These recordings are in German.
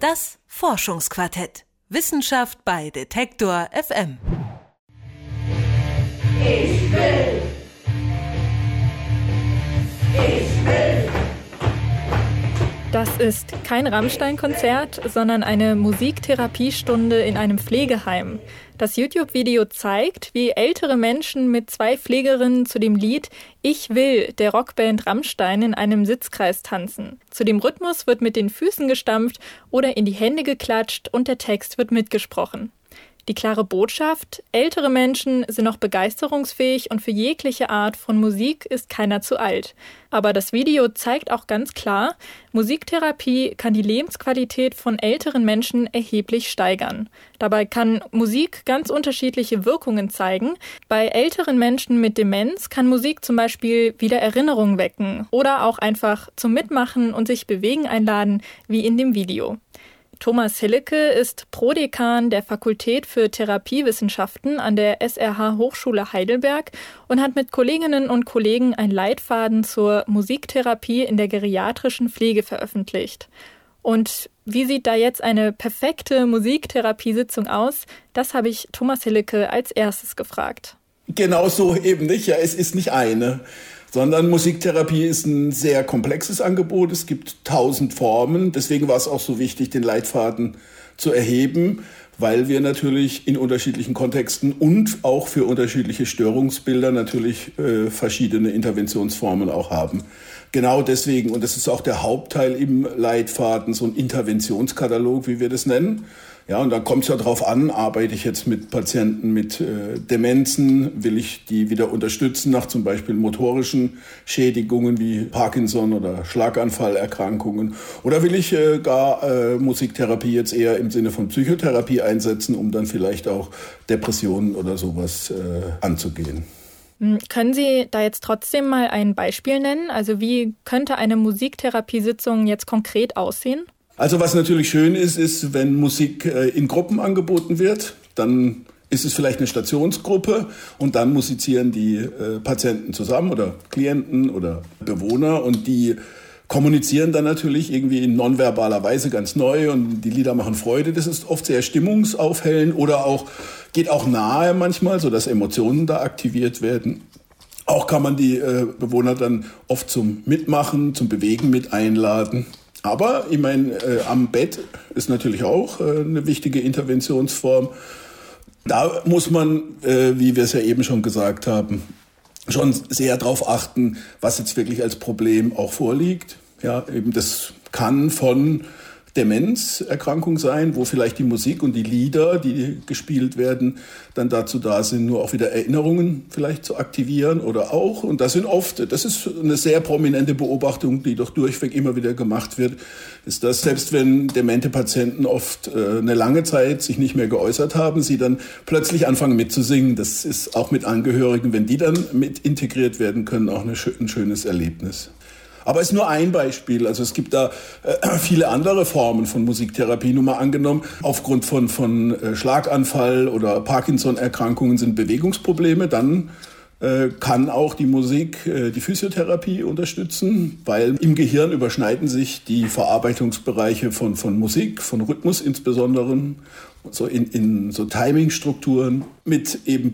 Das Forschungsquartett. Wissenschaft bei Detektor FM. Ich will. Ich will. Das ist kein Rammstein-Konzert, sondern eine Musiktherapiestunde in einem Pflegeheim. Das YouTube-Video zeigt, wie ältere Menschen mit 2 Pflegerinnen zu dem Lied Ich will der Rockband Rammstein in einem Sitzkreis tanzen. Zu dem Rhythmus wird mit den Füßen gestampft oder in die Hände geklatscht und der Text wird mitgesprochen. Die klare Botschaft: Ältere Menschen sind noch begeisterungsfähig und für jegliche Art von Musik ist keiner zu alt. Aber das Video zeigt auch ganz klar, Musiktherapie kann die Lebensqualität von älteren Menschen erheblich steigern. Dabei kann Musik ganz unterschiedliche Wirkungen zeigen. Bei älteren Menschen mit Demenz kann Musik zum Beispiel wieder Erinnerungen wecken oder auch einfach zum Mitmachen und sich bewegen einladen, wie in dem Video. Thomas Hillecke ist Prodekan der Fakultät für Therapiewissenschaften an der SRH Hochschule Heidelberg und hat mit Kolleginnen und Kollegen einen Leitfaden zur Musiktherapie in der geriatrischen Pflege veröffentlicht. Und wie sieht da jetzt eine perfekte Musiktherapiesitzung aus? Das habe ich Thomas Hillecke als erstes gefragt. Genau so eben nicht. Ja, es ist nicht eine, sondern Musiktherapie ist ein sehr komplexes Angebot. Es gibt 1000 Formen. Deswegen war es auch so wichtig, den Leitfaden zu erheben, weil wir natürlich in unterschiedlichen Kontexten und auch für unterschiedliche Störungsbilder natürlich verschiedene Interventionsformen auch haben. Genau deswegen, und das ist auch der Hauptteil im Leitfaden, so ein Interventionskatalog, wie wir das nennen. Ja, und da kommt es ja drauf an, arbeite ich jetzt mit Patienten mit Demenzen, will ich die wieder unterstützen nach zum Beispiel motorischen Schädigungen wie Parkinson oder Schlaganfallerkrankungen, oder will ich gar Musiktherapie jetzt eher im Sinne von Psychotherapie einsetzen, um dann vielleicht auch Depressionen oder sowas anzugehen. Können Sie da jetzt trotzdem mal ein Beispiel nennen? Also wie könnte eine Musiktherapiesitzung jetzt konkret aussehen? Also was natürlich schön ist, wenn Musik in Gruppen angeboten wird, dann ist es vielleicht eine Stationsgruppe und dann musizieren die Patienten zusammen oder Klienten oder Bewohner und die kommunizieren dann natürlich irgendwie in nonverbaler Weise ganz neu und die Lieder machen Freude. Das ist oft sehr stimmungsaufhellend oder auch geht auch nahe manchmal, sodass Emotionen da aktiviert werden. Auch kann man die Bewohner dann oft zum Mitmachen, zum Bewegen mit einladen. Aber ich meine, am Bett ist natürlich auch eine wichtige Interventionsform. Da muss man, wie wir es ja eben schon gesagt haben, schon sehr darauf achten, was jetzt wirklich als Problem auch vorliegt. Ja, eben das kann von Demenzerkrankung sein, wo vielleicht die Musik und die Lieder, die gespielt werden, dann dazu da sind, nur auch wieder Erinnerungen vielleicht zu aktivieren oder auch, und das ist eine sehr prominente Beobachtung, die doch durchweg immer wieder gemacht wird, ist, dass selbst wenn demente Patienten oft eine lange Zeit sich nicht mehr geäußert haben, sie dann plötzlich anfangen mitzusingen. Das ist auch mit Angehörigen, wenn die dann mit integriert werden können, auch ein schönes Erlebnis. Aber es ist nur ein Beispiel. Also es gibt da viele andere Formen von Musiktherapie. Nur mal angenommen, aufgrund von Schlaganfall oder Parkinson-Erkrankungen sind Bewegungsprobleme. Dann kann auch die Musik die Physiotherapie unterstützen, weil im Gehirn überschneiden sich die Verarbeitungsbereiche von Musik, von Rhythmus insbesondere, so in so Timingstrukturen mit eben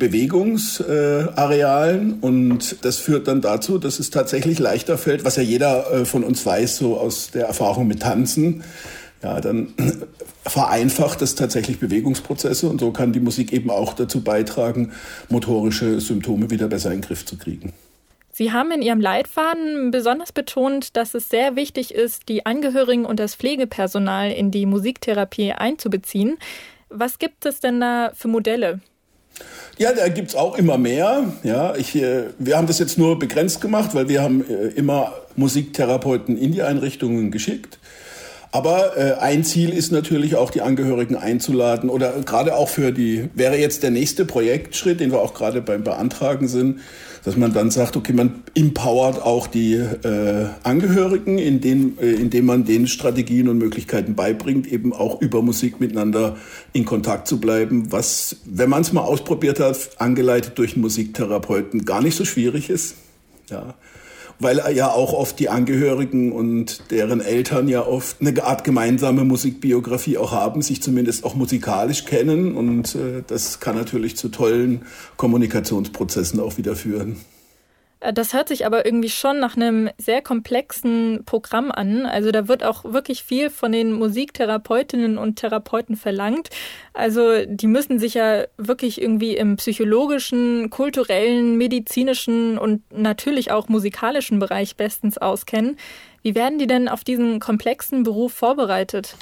Bewegungsarealen, und das führt dann dazu, dass es tatsächlich leichter fällt, was ja jeder von uns weiß, so aus der Erfahrung mit Tanzen. Ja, dann vereinfacht das tatsächlich Bewegungsprozesse und so kann die Musik eben auch dazu beitragen, motorische Symptome wieder besser in den Griff zu kriegen. Sie haben in Ihrem Leitfaden besonders betont, dass es sehr wichtig ist, die Angehörigen und das Pflegepersonal in die Musiktherapie einzubeziehen. Was gibt es denn da für Modelle? Ja, da gibt's auch immer mehr. Ja, wir haben das jetzt nur begrenzt gemacht, weil wir haben immer Musiktherapeuten in die Einrichtungen geschickt. Aber ein Ziel ist natürlich auch, die Angehörigen einzuladen oder gerade auch wäre jetzt der nächste Projektschritt, den wir auch gerade beim Beantragen sind, dass man dann sagt, okay, man empowert auch die Angehörigen, indem man denen Strategien und Möglichkeiten beibringt, eben auch über Musik miteinander in Kontakt zu bleiben, was, wenn man es mal ausprobiert hat, angeleitet durch einen Musiktherapeuten, gar nicht so schwierig ist. Ja. weil ja auch oft die Angehörigen und deren Eltern ja oft eine Art gemeinsame Musikbiografie auch haben, sich zumindest auch musikalisch kennen und das kann natürlich zu tollen Kommunikationsprozessen auch wieder führen. Das hört sich aber irgendwie schon nach einem sehr komplexen Programm an. Also da wird auch wirklich viel von den Musiktherapeutinnen und Therapeuten verlangt. Also die müssen sich ja wirklich irgendwie im psychologischen, kulturellen, medizinischen und natürlich auch musikalischen Bereich bestens auskennen. Wie werden die denn auf diesen komplexen Beruf vorbereitet?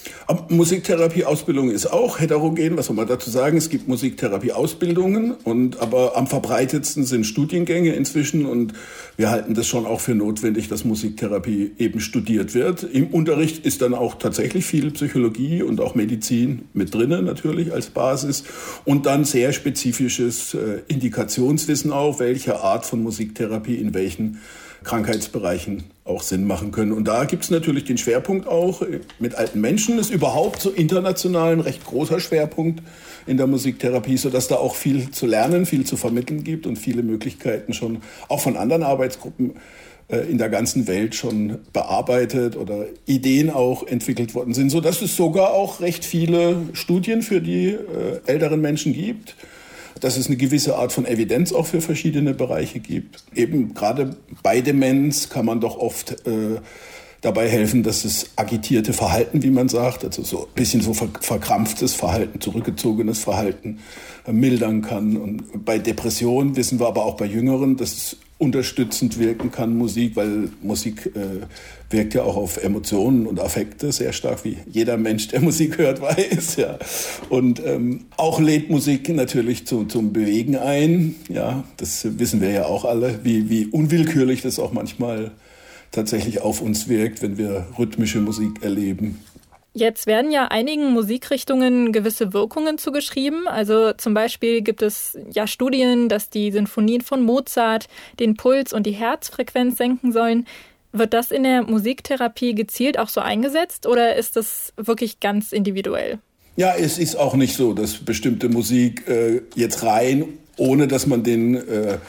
Musiktherapie-Ausbildung ist auch heterogen, was soll man dazu sagen? Es gibt Musiktherapie-Ausbildungen, aber am verbreitetsten sind Studiengänge inzwischen und wir halten das schon auch für notwendig, dass Musiktherapie eben studiert wird. Im Unterricht ist dann auch tatsächlich viel Psychologie und auch Medizin mit drinnen natürlich als Basis und dann sehr spezifisches Indikationswissen auch, welche Art von Musiktherapie in welchen Krankheitsbereichen auch Sinn machen können. Und da gibt es natürlich den Schwerpunkt auch mit alten Menschen. Das ist überhaupt so international ein recht großer Schwerpunkt in der Musiktherapie, sodass da auch viel zu lernen, viel zu vermitteln gibt und viele Möglichkeiten schon auch von anderen Arbeitsgruppen in der ganzen Welt schon bearbeitet oder Ideen auch entwickelt worden sind, sodass es sogar auch recht viele Studien für die älteren Menschen gibt, dass es eine gewisse Art von Evidenz auch für verschiedene Bereiche gibt. Eben gerade bei Demenz kann man doch oft dabei helfen, dass das agitierte Verhalten, wie man sagt, also so ein bisschen so verkrampftes Verhalten, zurückgezogenes Verhalten mildern kann. Und bei Depressionen wissen wir aber auch bei Jüngeren, dass es unterstützend wirken kann, Musik, weil Musik wirkt ja auch auf Emotionen und Affekte sehr stark, wie jeder Mensch, der Musik hört, weiß. Ja. Und auch lädt Musik natürlich zum Bewegen ein. Ja, das wissen wir ja auch alle, wie unwillkürlich das auch manchmal tatsächlich auf uns wirkt, wenn wir rhythmische Musik erleben. Jetzt werden ja einigen Musikrichtungen gewisse Wirkungen zugeschrieben. Also zum Beispiel gibt es ja Studien, dass die Sinfonien von Mozart den Puls und die Herzfrequenz senken sollen. Wird das in der Musiktherapie gezielt auch so eingesetzt oder ist das wirklich ganz individuell? Ja, es ist auch nicht so, dass bestimmte Musik jetzt rein, ohne dass man den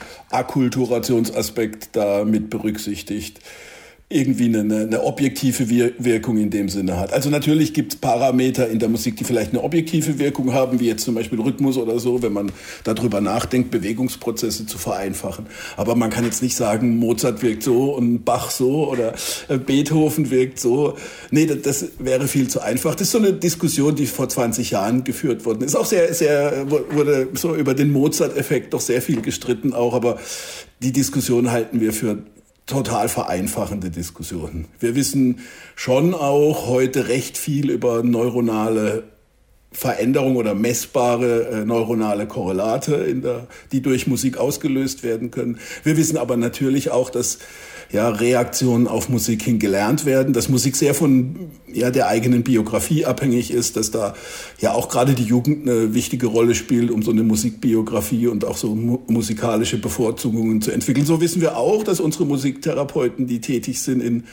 Akkulturationsaspekt da mit berücksichtigt, irgendwie eine objektive Wirkung in dem Sinne hat. Also natürlich gibt es Parameter in der Musik, die vielleicht eine objektive Wirkung haben, wie jetzt zum Beispiel Rhythmus oder so, wenn man darüber nachdenkt, Bewegungsprozesse zu vereinfachen. Aber man kann jetzt nicht sagen, Mozart wirkt so und Bach so oder Beethoven wirkt so. Nee, das wäre viel zu einfach. Das ist so eine Diskussion, die vor 20 Jahren geführt worden ist. Auch wurde so über den Mozart-Effekt doch sehr viel gestritten auch, aber die Diskussion halten wir für total vereinfachende Diskussionen. Wir wissen schon auch heute recht viel über neuronale Veränderungen oder messbare neuronale Korrelate, die durch Musik ausgelöst werden können. Wir wissen aber natürlich auch, dass Reaktionen auf Musik hin gelernt werden, dass Musik sehr von der eigenen Biografie abhängig ist, dass da auch gerade die Jugend eine wichtige Rolle spielt, um so eine Musikbiografie und auch so musikalische Bevorzugungen zu entwickeln. So wissen wir auch, dass unsere Musiktherapeuten, die tätig sind in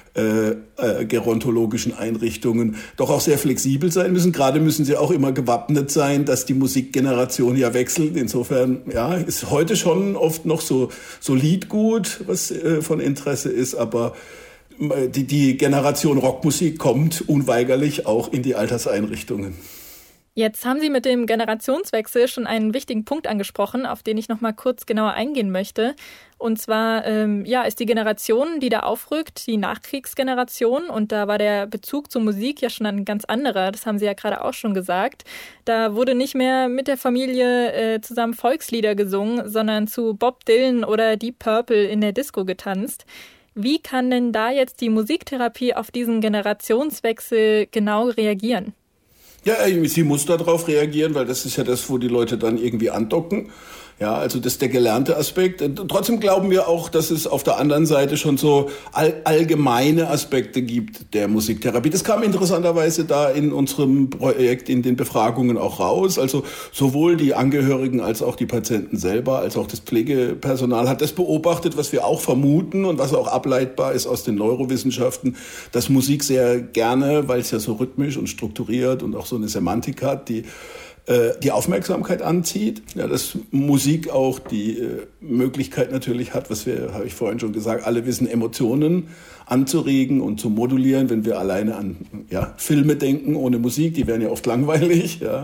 gerontologischen Einrichtungen, doch auch sehr flexibel sein müssen. Gerade müssen sie auch immer gewappnet sein, dass die Musikgeneration wechselt. Insofern ist heute schon oft noch so Liedgut, was von Interesse ist, aber die Generation Rockmusik kommt unweigerlich auch in die Alterseinrichtungen. Jetzt haben Sie mit dem Generationswechsel schon einen wichtigen Punkt angesprochen, auf den ich noch mal kurz genauer eingehen möchte. Und zwar ist die Generation, die da aufrückt, die Nachkriegsgeneration. Und da war der Bezug zur Musik ja schon ein ganz anderer. Das haben Sie ja gerade auch schon gesagt. Da wurde nicht mehr mit der Familie zusammen Volkslieder gesungen, sondern zu Bob Dylan oder Deep Purple in der Disco getanzt. Wie kann denn da jetzt die Musiktherapie auf diesen Generationswechsel genau reagieren? Ja, sie muss darauf reagieren, weil das ist ja das, wo die Leute dann irgendwie andocken. Ja, also das ist der gelernte Aspekt. Trotzdem glauben wir auch, dass es auf der anderen Seite schon so allgemeine Aspekte gibt der Musiktherapie. Das kam interessanterweise da in unserem Projekt in den Befragungen auch raus. Also sowohl die Angehörigen als auch die Patienten selber, als auch das Pflegepersonal hat das beobachtet, was wir auch vermuten und was auch ableitbar ist aus den Neurowissenschaften, dass Musik sehr gerne, weil es ja so rhythmisch und strukturiert und auch so eine Semantik hat, die die Aufmerksamkeit anzieht, ja, dass Musik auch die Möglichkeit natürlich hat, habe ich vorhin schon gesagt, alle wissen, Emotionen anzuregen und zu modulieren, wenn wir alleine an Filme denken ohne Musik, die wären ja oft langweilig, ja.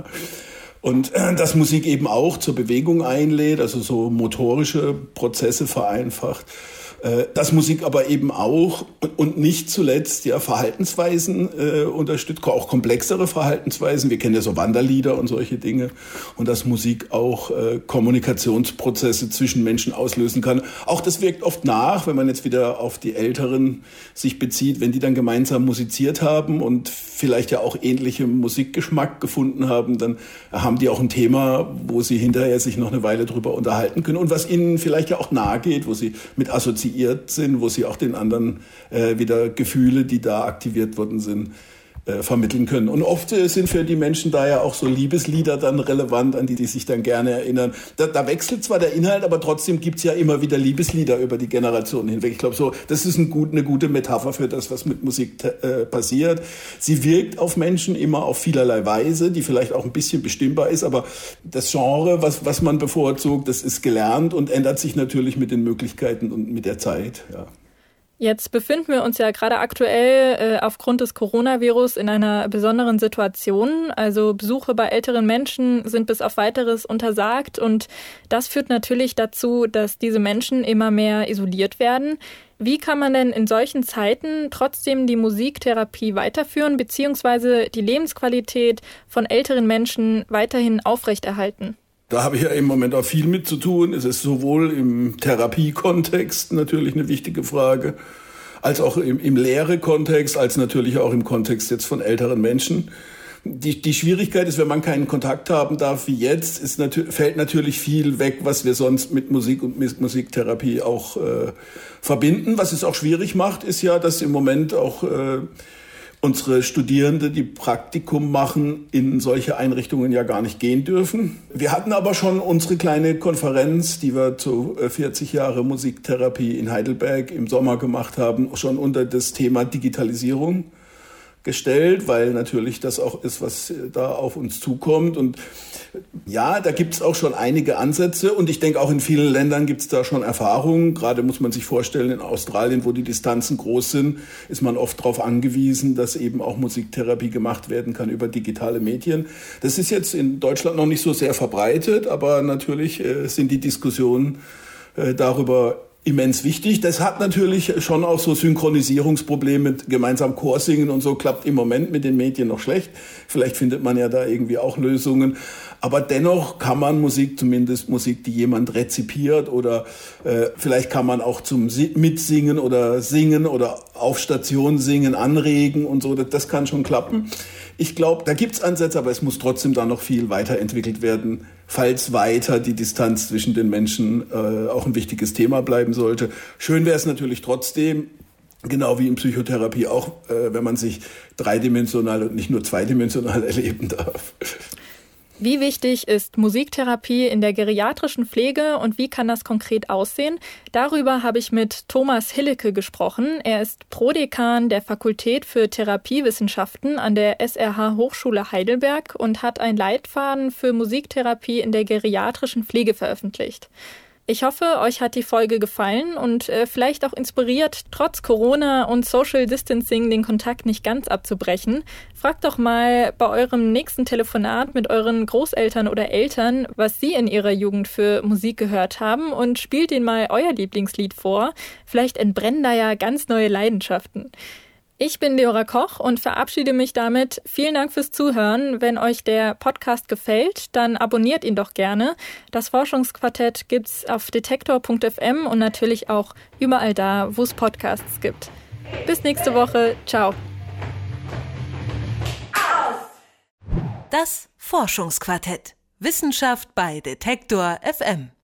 Und dass Musik eben auch zur Bewegung einlädt, also so motorische Prozesse vereinfacht. Dass Musik aber eben auch und nicht zuletzt Verhaltensweisen unterstützt, auch komplexere Verhaltensweisen. Wir kennen ja so Wanderlieder und solche Dinge. Und dass Musik auch Kommunikationsprozesse zwischen Menschen auslösen kann. Auch das wirkt oft nach, wenn man jetzt wieder auf die Älteren sich bezieht, wenn die dann gemeinsam musiziert haben und vielleicht ja auch ähnliche Musikgeschmack gefunden haben, dann haben die auch ein Thema, wo sie hinterher sich noch eine Weile drüber unterhalten können und was ihnen vielleicht ja auch nahe geht, wo sie mit assoziiert sind, wo sie auch den anderen wieder Gefühle, die da aktiviert worden sind, vermitteln können. Und oft sind für die Menschen da ja auch so Liebeslieder dann relevant, an die sich dann gerne erinnern. Da wechselt zwar der Inhalt, aber trotzdem gibt's ja immer wieder Liebeslieder über die Generationen hinweg. Ich glaube, das ist eine gute Metapher für das, was mit Musik passiert. Sie wirkt auf Menschen immer auf vielerlei Weise, die vielleicht auch ein bisschen bestimmbar ist, aber das Genre, was man bevorzugt, das ist gelernt und ändert sich natürlich mit den Möglichkeiten und mit der Zeit, ja. Jetzt befinden wir uns ja gerade aktuell aufgrund des Coronavirus in einer besonderen Situation. Also Besuche bei älteren Menschen sind bis auf Weiteres untersagt und das führt natürlich dazu, dass diese Menschen immer mehr isoliert werden. Wie kann man denn in solchen Zeiten trotzdem die Musiktherapie weiterführen bzw. die Lebensqualität von älteren Menschen weiterhin aufrechterhalten? Da habe ich ja im Moment auch viel mit zu tun. Es ist sowohl im Therapiekontext natürlich eine wichtige Frage, als auch im Lehre-Kontext, als natürlich auch im Kontext jetzt von älteren Menschen. Die Schwierigkeit ist, wenn man keinen Kontakt haben darf wie jetzt, fällt natürlich viel weg, was wir sonst mit Musik und Musiktherapie auch verbinden. Was es auch schwierig macht, ist ja, dass im Moment auch unsere Studierende, die Praktikum machen, in solche Einrichtungen ja gar nicht gehen dürfen. Wir hatten aber schon unsere kleine Konferenz, die wir zu 40 Jahre Musiktherapie in Heidelberg im Sommer gemacht haben, schon unter das Thema Digitalisierung gestellt, weil natürlich das auch ist, was da auf uns zukommt. Und ja, da gibt es auch schon einige Ansätze und ich denke auch in vielen Ländern gibt es da schon Erfahrungen. Gerade muss man sich vorstellen, in Australien, wo die Distanzen groß sind, ist man oft darauf angewiesen, dass eben auch Musiktherapie gemacht werden kann über digitale Medien. Das ist jetzt in Deutschland noch nicht so sehr verbreitet, aber natürlich sind die Diskussionen darüber immens wichtig. Das hat natürlich schon auch so Synchronisierungsprobleme, gemeinsam Chorsingen und so klappt im Moment mit den Medien noch schlecht. Vielleicht findet man ja da irgendwie auch Lösungen. Aber dennoch kann man zumindest Musik, die jemand rezipiert oder vielleicht kann man auch zum Mitsingen oder Singen oder auf Station singen anregen und so. Das kann schon klappen. Ich glaube, da gibt's Ansätze, aber es muss trotzdem da noch viel weiterentwickelt werden, falls weiter die Distanz zwischen den Menschen auch ein wichtiges Thema bleiben sollte. Schön wäre es natürlich trotzdem, genau wie in Psychotherapie auch, wenn man sich dreidimensional und nicht nur zweidimensional erleben darf. Wie wichtig ist Musiktherapie in der geriatrischen Pflege und wie kann das konkret aussehen? Darüber habe ich mit Thomas Hillecke gesprochen. Er ist Prodekan der Fakultät für Therapiewissenschaften an der SRH Hochschule Heidelberg und hat einen Leitfaden für Musiktherapie in der geriatrischen Pflege veröffentlicht. Ich hoffe, euch hat die Folge gefallen und vielleicht auch inspiriert, trotz Corona und Social Distancing den Kontakt nicht ganz abzubrechen. Fragt doch mal bei eurem nächsten Telefonat mit euren Großeltern oder Eltern, was sie in ihrer Jugend für Musik gehört haben und spielt ihnen mal euer Lieblingslied vor. Vielleicht entbrennen da ja ganz neue Leidenschaften. Ich bin Leora Koch und verabschiede mich damit. Vielen Dank fürs Zuhören. Wenn euch der Podcast gefällt, dann abonniert ihn doch gerne. Das Forschungsquartett gibt's auf detektor.fm und natürlich auch überall da, wo es Podcasts gibt. Bis nächste Woche. Ciao. Das Forschungsquartett. Wissenschaft bei Detektor FM.